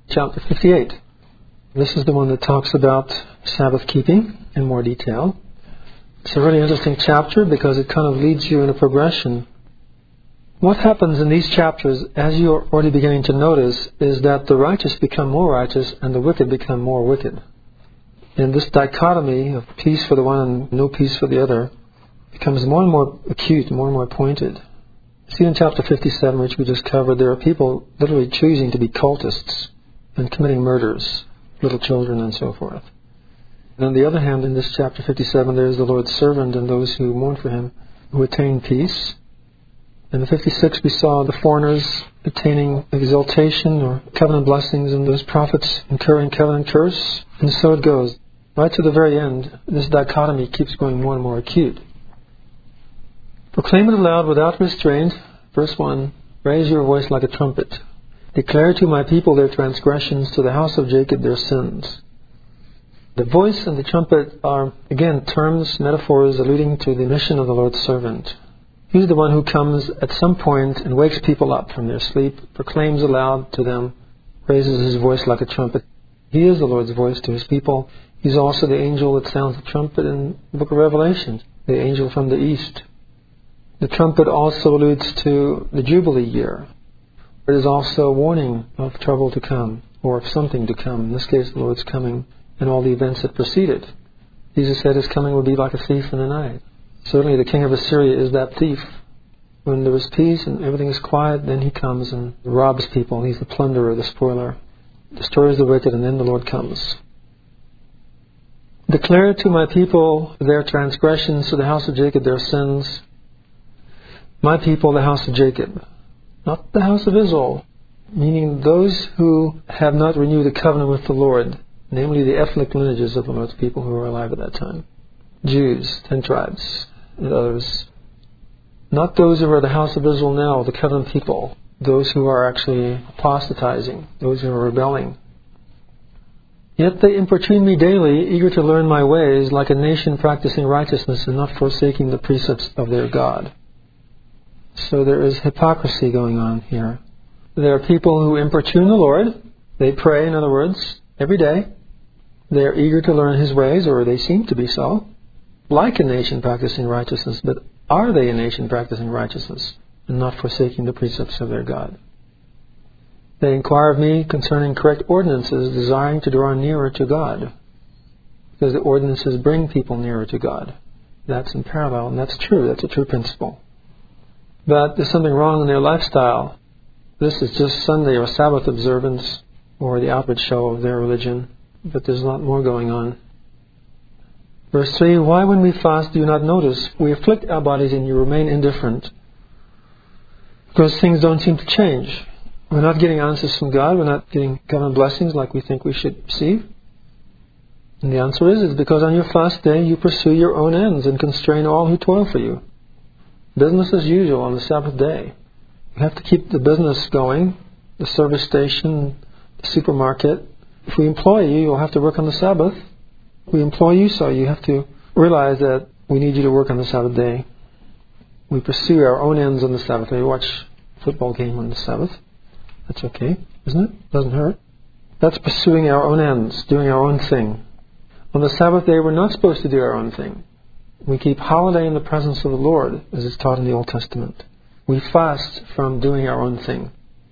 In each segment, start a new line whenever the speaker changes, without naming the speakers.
chapter 58. This is the one that talks about Sabbath keeping in more detail. It's a really interesting chapter because it kind of leads you in a progression. What happens in these chapters, as you're already beginning to notice, is that the righteous become more righteous and the wicked become more wicked. And this dichotomy of peace for the one and no peace for the other becomes more and more acute, more and more pointed. See in chapter 57, which we just covered, there are people literally choosing to be cultists and committing murders, little children and so forth. And on the other hand, in this chapter 57, there is the Lord's servant and those who mourn for him, who attain peace. In the 56, we saw the foreigners attaining exaltation or covenant blessings, and those prophets incurring covenant curse. And so it goes. Right to the very end, this dichotomy keeps going more and more acute. Proclaim it aloud without restraint. Verse 1, raise your voice like a trumpet. Declare to my people their transgressions, to the house of Jacob their sins. The voice and the trumpet are, again, terms, metaphors alluding to the mission of the Lord's servant. He's the one who comes at some point and wakes people up from their sleep, proclaims aloud to them, raises his voice like a trumpet. He is the Lord's voice to his people. He's also the angel that sounds the trumpet in the book of Revelation, the angel from the east. The trumpet also alludes to the Jubilee year. It is also a warning of trouble to come, or of something to come. In this case, the Lord's coming and all the events that precede it. Jesus said his coming will be like a thief in the night. Certainly the king of Assyria is that thief. When there is peace and everything is quiet, then he comes and robs people. He's the plunderer, the spoiler, destroys the wicked, and then the Lord comes. Declare to my people their transgressions, to the house of Jacob their sins. My people, the house of Jacob, not the house of Israel, meaning those who have not renewed the covenant with the Lord, namely the ethnic lineages of the Lord's people who were alive at that time. Jews, 10 tribes, and others. Not those who are the house of Israel now, the covenant people, those who are actually apostatizing, those who are rebelling. Yet they importune me daily, eager to learn my ways, like a nation practicing righteousness and not forsaking the precepts of their God. So there is hypocrisy going on here. There are people who importune the Lord. They pray, in other words, every day. They are eager to learn his ways, or they seem to be so, like a nation practicing righteousness. But are they a nation practicing righteousness and not forsaking the precepts of their God? They inquire of me concerning correct ordinances, desiring to draw nearer to God. Because the ordinances bring people nearer to God. That's in parallel, and that's true. That's a true principle. But there's something wrong in their lifestyle. This is just Sunday or Sabbath observance or the outward show of their religion. But there's a lot more going on. Verse 3, why when we fast do you not notice? We afflict our bodies and you remain indifferent. Because things don't seem to change. We're not getting answers from God. We're not getting covenant blessings like we think we should receive. And the answer is because on your fast day you pursue your own ends and constrain all who toil for you. Business as usual on the Sabbath day. You have to keep the business going, the service station, the supermarket. If we employ you, you'll have to work on the Sabbath. We employ you, so you have to realize that we need you to work on the Sabbath day. We pursue our own ends on the Sabbath day. We watch a football game on the Sabbath. That's okay, isn't it? Doesn't hurt. That's pursuing our own ends, doing our own thing. On the Sabbath day, we're not supposed to do our own thing. We keep holiday in the presence of the Lord, as is taught in the Old Testament. We fast from doing our own thing.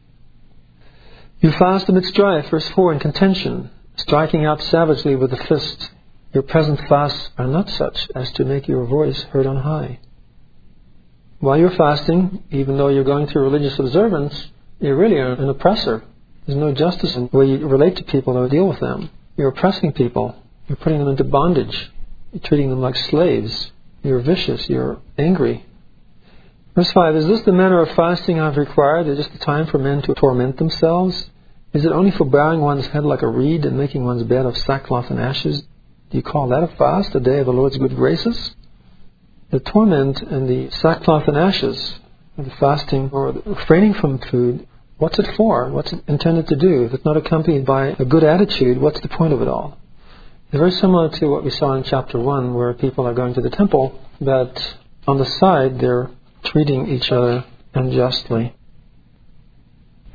You fast amid strife, verse 4, in contention, striking out savagely with the fist. Your present fasts are not such as to make your voice heard on high. While you're fasting, even though you're going through religious observance, you're really an oppressor. There's no justice in the way you relate to people or deal with them. You're oppressing people. You're putting them into bondage. You're treating them like slaves. You're vicious. You're angry. Verse 5, is this the manner of fasting I have required? Is this the time for men to torment themselves? Is it only for bowing one's head like a reed and making one's bed of sackcloth and ashes? Do you call that a fast, a day of the Lord's good graces? The torment and the sackcloth and ashes, the fasting or the refraining from food, what's it for? What's it intended to do? If it's not accompanied by a good attitude, what's the point of it all? It's very similar to what we saw in chapter 1, where people are going to the temple, but on the side they're treating each other unjustly.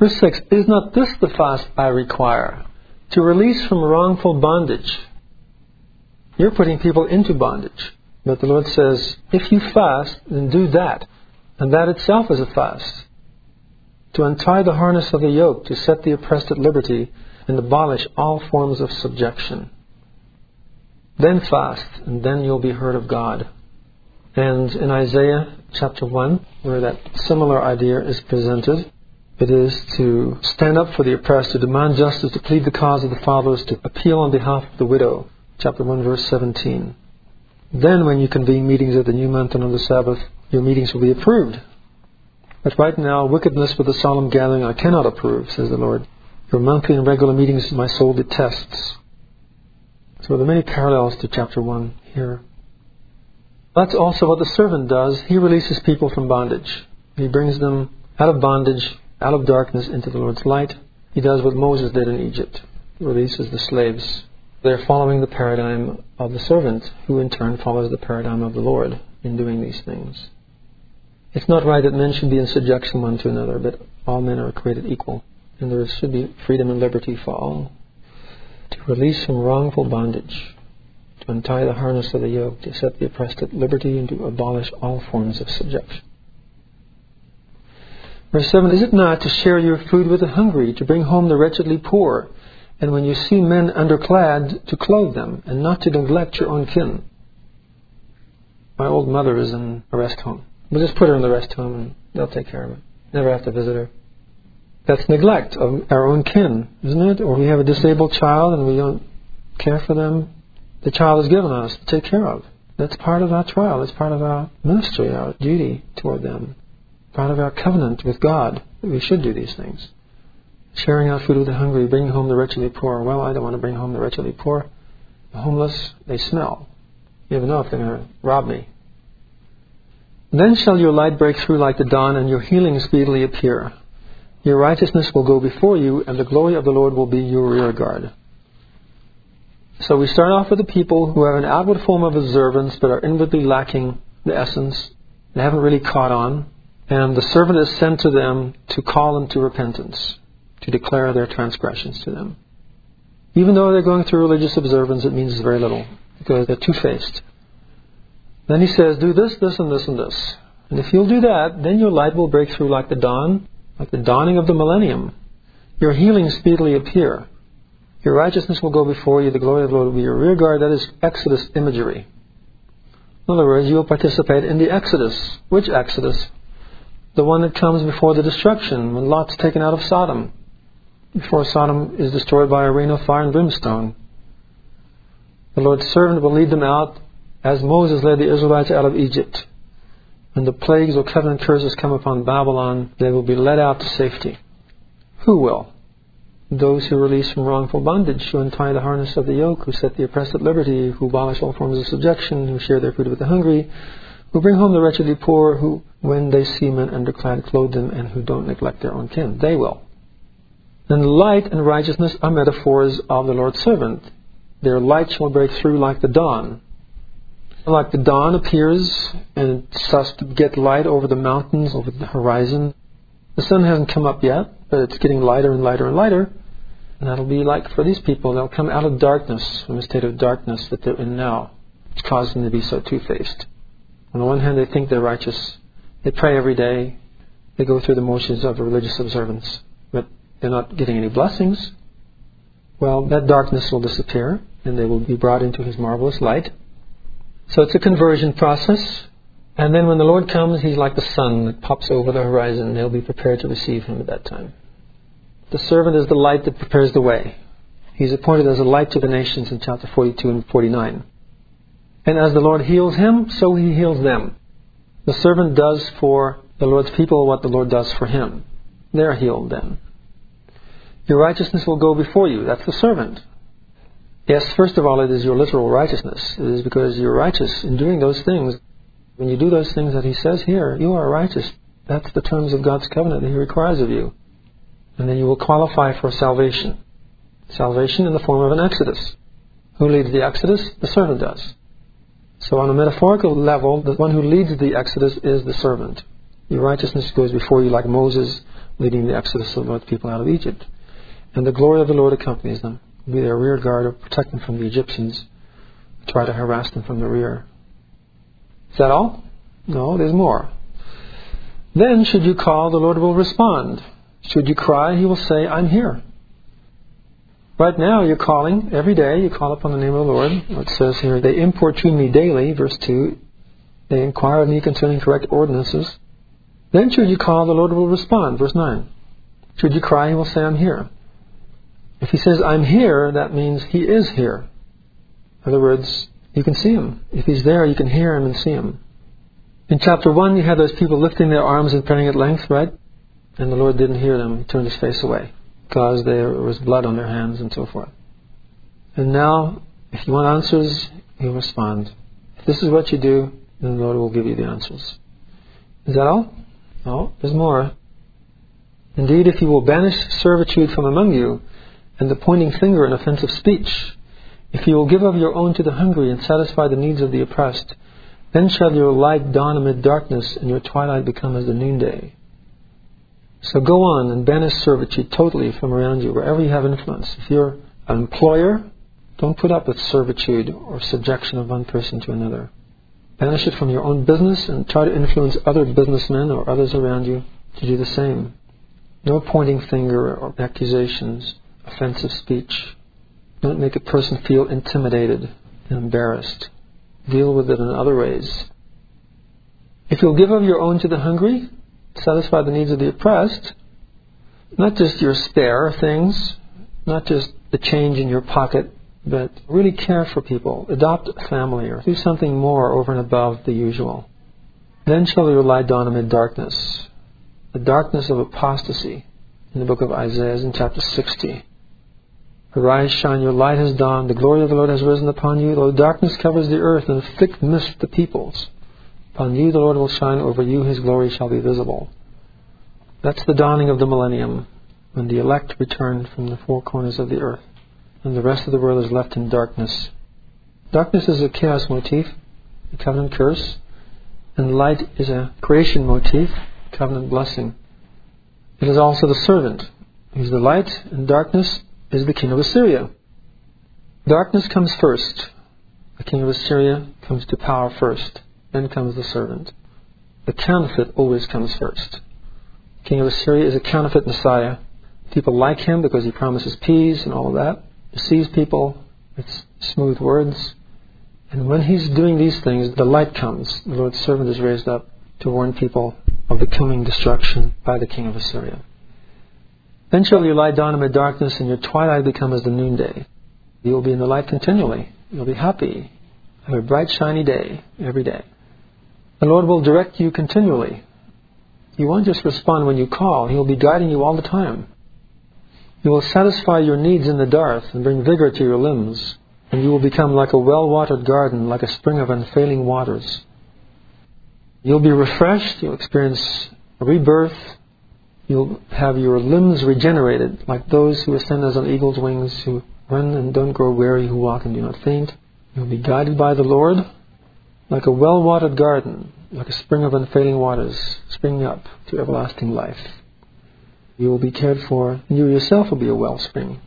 Verse 6, is not this the fast I require? To release from wrongful bondage. You're putting people into bondage. But the Lord says, if you fast, then do that. And that itself is a fast. To untie the harness of the yoke, to set the oppressed at liberty, and abolish all forms of subjection. Then fast, and then you'll be heard of God. And in Isaiah chapter 1, where that similar idea is presented, it is to stand up for the oppressed, to demand justice, to plead the cause of the fatherless, to appeal on behalf of the widow. Chapter 1, verse 17. Then when you convene meetings at the new month and on the Sabbath, your meetings will be approved. But right now, wickedness with a solemn gathering I cannot approve, says the Lord. Your monthly and regular meetings my soul detests. So there are many parallels to chapter 1 here. That's also what the servant does. He releases people from bondage. He brings them out of bondage, out of darkness, into the Lord's light. He does what Moses did in Egypt. He releases the slaves. They're following the paradigm of the servant, who in turn follows the paradigm of the Lord in doing these things. It's not right that men should be in subjection one to another, but all men are created equal. And there should be freedom and liberty for all. To release from wrongful bondage, to untie the harness of the yoke, to set the oppressed at liberty, and to abolish all forms of subjection. Verse 7, is it not to share your food with the hungry, to bring home the wretchedly poor, and when you see men underclad, to clothe them, and not to neglect your own kin? My old mother is in a rest home. We'll just put her in the rest home and they'll take care of her. Never have to visit her. That's neglect of our own kin, isn't it? Or we have a disabled child and we don't care for them. The child is given us to take care of. That's part of our trial. It's part of our ministry, our duty toward them. Part of our covenant with God that we should do these things. Sharing our food with the hungry, bringing home the wretchedly poor. Well, I don't want to bring home the wretchedly poor. The homeless, they smell. You never know if they're going to rob me. Then shall your light break through like the dawn, and your healing speedily appear. Your righteousness will go before you, and the glory of the Lord will be your rear guard. So we start off with the people who have an outward form of observance, but are inwardly lacking the essence. They haven't really caught on. And the servant is sent to them to call them to repentance, to declare their transgressions to them. Even though they're going through religious observance, it means very little, because they're two-faced. Then he says, do this, this, and this, and this. And if you'll do that, then your light will break through like the dawn, like the dawning of the millennium. Your healing speedily appear. Your righteousness will go before you, the glory of the Lord will be your rear guard. That is Exodus imagery. In other words, you will participate in the Exodus. Which Exodus? The one that comes before the destruction, when Lot's taken out of Sodom, before Sodom is destroyed by a rain of fire and brimstone. The Lord's servant will lead them out as Moses led the Israelites out of Egypt. When the plagues or covenant curses come upon Babylon, they will be led out to safety. Who will? Those who release from wrongful bondage, who untie the harness of the yoke, who set the oppressed at liberty, who abolish all forms of subjection, who share their food with the hungry, who bring home the wretchedly poor, who, when they see men underclad, clothe them, and who don't neglect their own kin. They will. Then light and righteousness are metaphors of the Lord's servant. Their light shall break through like the dawn. Like the dawn appears and it starts to get light over the mountains, over the horizon. The sun hasn't come up yet, but it's getting lighter and lighter and lighter. And that'll be like for these people, they'll come out of darkness, from a state of darkness that they're in now, which causes them to be so two-faced. On the one hand, they think they're righteous. They pray every day. They go through the motions of a religious observance, but they're not getting any blessings. Well, that darkness will disappear, and they will be brought into His marvelous light. So it's a conversion process. And then when the Lord comes, He's like the sun that pops over the horizon. They'll be prepared to receive Him at that time. The servant is the light that prepares the way. He's appointed as a light to the nations in chapter 42 and 49. And as the Lord heals him, so He heals them. The servant does for the Lord's people what the Lord does for him. They're healed then. Your righteousness will go before you. That's the servant. Yes, first of all, it is your literal righteousness. It is because you're righteous in doing those things. When you do those things that He says here, you are righteous. That's the terms of God's covenant that He requires of you. And then you will qualify for salvation. Salvation in the form of an exodus. Who leads the exodus? The servant does. So on a metaphorical level, the one who leads the exodus is the servant. Your righteousness goes before you like Moses leading the exodus of Lord's people out of Egypt. And the glory of the Lord accompanies them. Will be their rear guard or protect them from the Egyptians who try to harass them from the rear. Is that all? No, there's more. Then should you call, the Lord will respond. Should you cry, He will say, I'm here. Right now you're calling every day. You call upon the name of the Lord. It says here, they importune me daily, verse 2. They inquire of me concerning correct ordinances. Then should you call, the Lord will respond, verse 9. Should you cry, He will say, I'm here. If He says, I'm here, that means He is here. In other words, you can see Him. If He's there, you can hear Him and see Him. In chapter 1, you had those people lifting their arms and praying at length, right? And the Lord didn't hear them. He turned His face away because there was blood on their hands and so forth. And now, if you want answers, He'll respond. If this is what you do, then the Lord will give you the answers. Is that all? No, there's more. Indeed, if you will banish servitude from among you, and the pointing finger and offensive speech, if you will give of your own to the hungry and satisfy the needs of the oppressed, then shall your light dawn amid darkness, and your twilight become as the noonday. So go on and banish servitude totally from around you, wherever you have influence. If you're an employer, don't put up with servitude or subjection of one person to another. Banish it from your own business and try to influence other businessmen or others around you to do the same. No pointing finger or accusations, offensive speech. Don't make a person feel intimidated and embarrassed. Deal with it in other ways. If you'll give of your own to the hungry, satisfy the needs of the oppressed, not just your spare things, not just the change in your pocket, but really care for people, adopt a family, or do something more over and above the usual. Then shall your light dawn amid darkness, the darkness of apostasy. In the book of Isaiah, in chapter 60. Arise, shine, your light has dawned, the glory of the Lord has risen upon you. Though darkness covers the earth and a thick mist the peoples, upon you the Lord will shine, over you His glory shall be visible. That's the dawning of the millennium, when the elect return from the four corners of the earth, and the rest of the world is left in darkness. Darkness is a chaos motif, a covenant curse, and light is a creation motif, covenant blessing. It is also the servant. He's the light, and darkness is the king of Assyria. Darkness comes first. The king of Assyria comes to power first. Then comes the servant. The counterfeit always comes first. The king of Assyria is a counterfeit Messiah. People like him because he promises peace and all of that. Deceives people with smooth words. And when he's doing these things, the light comes. The Lord's servant is raised up to warn people of the coming destruction by the king of Assyria. Then shall your light dawn amid darkness, and your twilight become as the noonday. You will be in the light continually. You'll be happy. Have a bright, shiny day every day. The Lord will direct you continually. You won't just respond when you call. He will be guiding you all the time. He will satisfy your needs in the dark and bring vigor to your limbs. And you will become like a well-watered garden, like a spring of unfailing waters. You'll be refreshed. You'll experience a rebirth. You'll have your limbs regenerated, like those who ascend as on eagle's wings, who run and don't grow weary, who walk and do not faint. You'll be guided by the Lord, like a well-watered garden, like a spring of unfailing waters, springing up to everlasting life. You will be cared for, and you yourself will be a wellspring.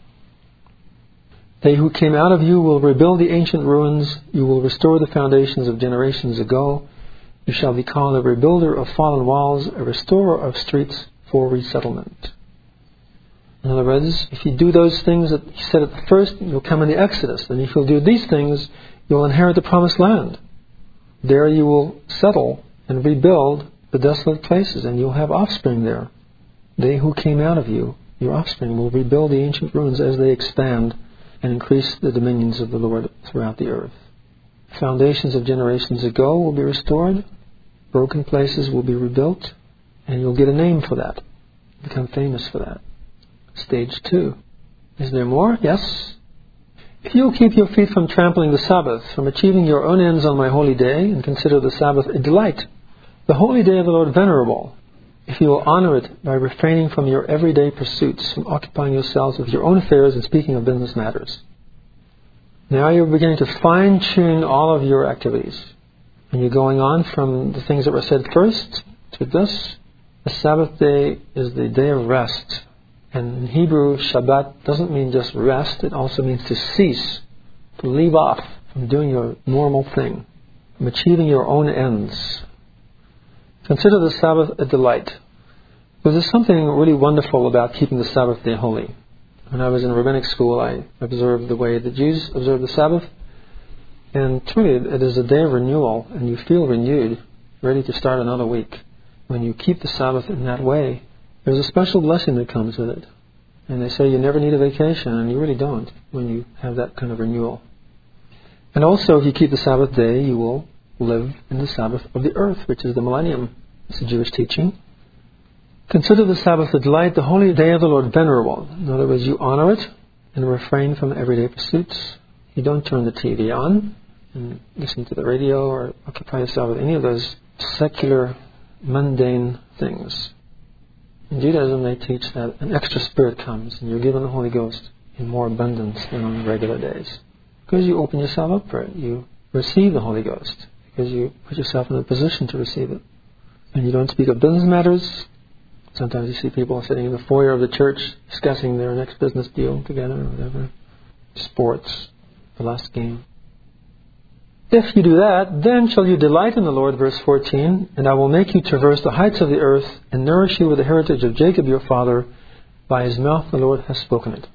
They who came out of you will rebuild the ancient ruins. You will restore the foundations of generations ago. You shall be called a rebuilder of fallen walls, a restorer of streets for resettlement. In other words, if you do those things that he said at the first, you'll come in the Exodus. And if you'll do these things, you'll inherit the promised land. There you will settle and rebuild the desolate places, and you'll have offspring there. They who came out of you, your offspring, will rebuild the ancient ruins as they expand and increase the dominions of the Lord throughout the earth. Foundations of generations ago will be restored. Broken places will be rebuilt. And you'll get a name for that. Become famous for that. Stage 2. Is there more? Yes. If you'll keep your feet from trampling the Sabbath, from achieving your own ends on my holy day, and consider the Sabbath a delight, the holy day of the Lord venerable, if you will honor it by refraining from your everyday pursuits, from occupying yourselves with your own affairs and speaking of business matters. Now you're beginning to fine-tune all of your activities. And you're going on from the things that were said first to this. The Sabbath day is the day of rest. And in Hebrew, Shabbat doesn't mean just rest. It also means to cease, to leave off from doing your normal thing, from achieving your own ends. Consider the Sabbath a delight. Because there's something really wonderful about keeping the Sabbath day holy. When I was in rabbinic school, I observed the way the Jews observe the Sabbath. And truly, it is a day of renewal, and you feel renewed, ready to start another week. When you keep the Sabbath in that way, there's a special blessing that comes with it. And they say you never need a vacation, and you really don't when you have that kind of renewal. And also, if you keep the Sabbath day, you will live in the Sabbath of the earth, which is the millennium. It's a Jewish teaching. Consider the Sabbath a delight, the holy day of the Lord venerable. In other words, you honor it and refrain from everyday pursuits. You don't turn the TV on and listen to the radio or occupy yourself with any of those secular, mundane things. In Judaism, they teach that an extra spirit comes and you're given the Holy Ghost in more abundance than on regular days. Because you open yourself up for it. You receive the Holy Ghost because you put yourself in a position to receive it. And you don't speak of business matters. Sometimes you see people sitting in the foyer of the church discussing their next business deal together or whatever. Sports, the last game. If you do that, then shall you delight in the Lord, verse 14, and I will make you traverse the heights of the earth and nourish you with the heritage of Jacob your father. By his mouth the Lord has spoken it.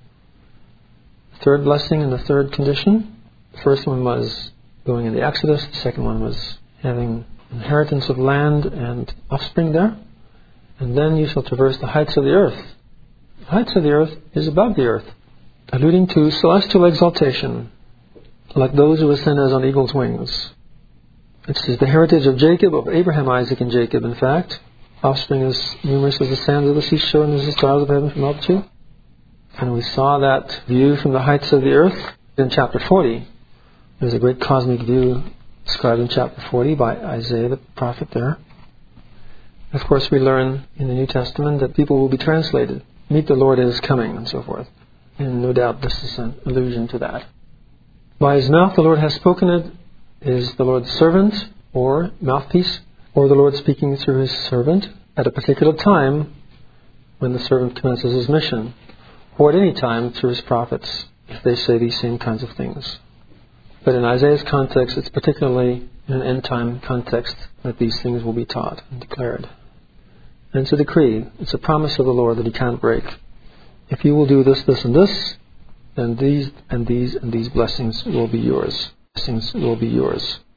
The third blessing and the third condition. The first one was going in the Exodus. The second one was having inheritance of land and offspring there. And then you shall traverse the heights of the earth. The heights of the earth is above the earth, alluding to celestial exaltation, like those who ascend as on eagle's wings. This is the heritage of Jacob, of Abraham, Isaac, and Jacob, in fact. Offspring as numerous as the sands of the seashore and as the stars of heaven from altitude. And we saw that view from the heights of the earth in chapter 40. There's a great cosmic view described in chapter 40 by Isaiah the prophet there. Of course, we learn in the New Testament that people will be translated. Meet the Lord is coming, and so forth. And no doubt this is an allusion to that. By his mouth the Lord has spoken it is the Lord's servant, or mouthpiece, or the Lord speaking through his servant at a particular time when the servant commences his mission, or at any time through his prophets, if they say these same kinds of things. But in Isaiah's context, it's particularly in an end-time context that these things will be taught and declared. And it's a decree. It's a promise of the Lord that he can't break. If you will do this, this, and this, then these and these and these blessings will be yours. Blessings will be yours.